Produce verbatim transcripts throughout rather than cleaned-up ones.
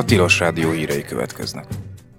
Tilos Rádió hírei következnek.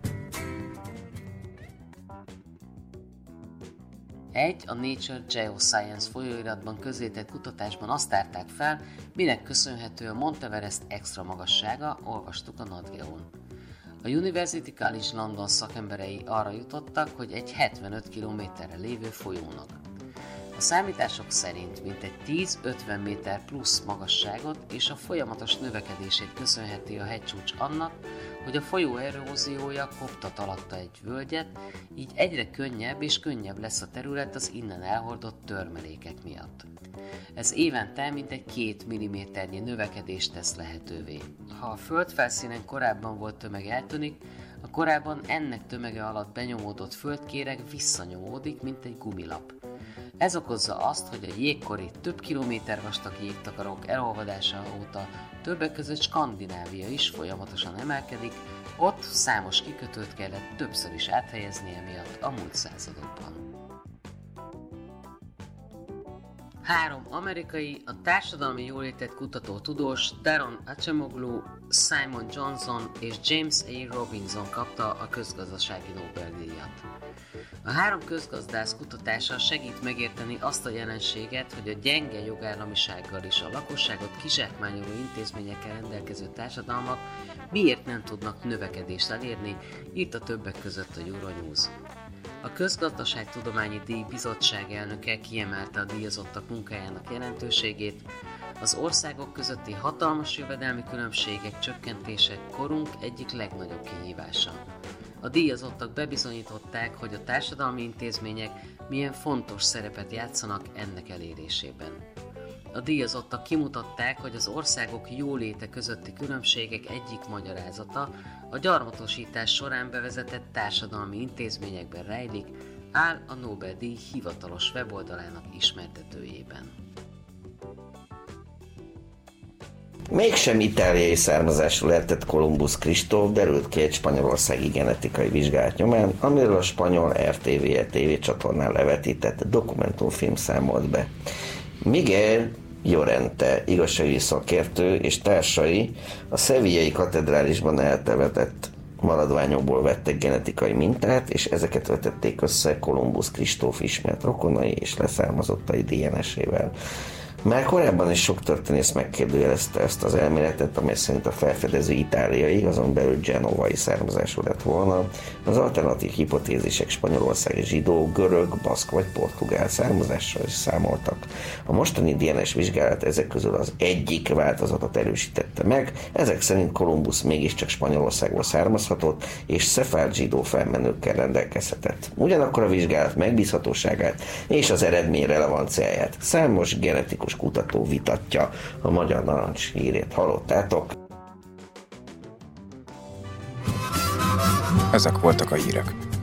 Egy a Nature Geoscience folyóiratban közzétett kutatásban azt tárták fel, minek köszönhető a Monteverest extra magassága, olvastuk a NatGeón. A University College London szakemberei arra jutottak, hogy egy hetvenöt kilométerre lévő folyónak. A számítások szerint mintegy tíz-ötven méter plusz magasságot és a folyamatos növekedését köszönheti a hegycsúcs annak, hogy a folyó eróziója koptat alatta egy völgyet, így egyre könnyebb és könnyebb lesz a terület az innen elhordott törmelékek miatt. Ez évente mintegy két milliméternyi növekedést tesz lehetővé. Ha a földfelszínen korábban volt tömeg eltűnik, a korábban ennek tömege alatt benyomódott földkéreg visszanyomódik, mint egy gumilap. Ez okozza azt, hogy a jégkori több kilométer vastag jégtakarók elolvadása óta többek között Skandinávia is folyamatosan emelkedik, ott számos kikötőt kellett többször is áthelyezni emiatt a múlt századokban. Három amerikai, a társadalmi jólétet kutató tudós Daron Acemoglu, Simon Johnson és James A. Robinson kapta a közgazdasági Nobel-díjat. A három közgazdász kutatása segít megérteni azt a jelenséget, hogy a gyenge jogállamisággal és a lakosságot kizsákmányoló intézményekkel rendelkező társadalmak miért nem tudnak növekedést elérni, írta többek között a Euronews. A Közgazdaságtudományi Díj Bizottság elnöke kiemelte a díjazottak munkájának jelentőségét, az országok közötti hatalmas jövedelmi különbségek csökkentése korunk egyik legnagyobb kihívása. A díjazottak bebizonyították, hogy a társadalmi intézmények milyen fontos szerepet játszanak ennek elérésében. A díjazottak kimutatták, hogy az országok jóléte közötti különbségek egyik magyarázata a gyarmatosítás során bevezetett társadalmi intézményekben rejlik, áll a Nobel-díj hivatalos weboldalának ismertetőjében. Mégsem itáliai származású lehetett Kolumbusz Kristóf, derült ki egy spanyolországi genetikai vizsgálat nyomán, amiről a spanyol er té vé tévécsatornán levetített dokumentumfilm számolt be. Miguel Llorente igazságügyi szakértő és társai a sevillai katedrálisban eltemetett maradványokból vettek genetikai mintát, és ezeket vetették össze Kolumbusz Kristóf ismert rokonai és leszármazottai dé en es-ével. Már korábban is sok történész megkérdőjelezte ezt az elméletet, amely szerint a felfedező itáliai, azon belül genovai származású lett volna. Az alternatív hipotézisek spanyolországi zsidó, görög, baszk vagy portugál származással is számoltak. A mostani dé en es vizsgálat ezek közül az egyik változatot erősítette meg, ezek szerint Kolumbusz mégiscsak Spanyolországból származhatott, és szefárd zsidó felmenőkkel rendelkezhetett. Ugyanakkor a vizsgálat megbízhatóságát és az eredmény relevanciáját számos genetikus kutató vitatja. A Magyar Narancs hírét hallottátok. Ezek voltak a hírek.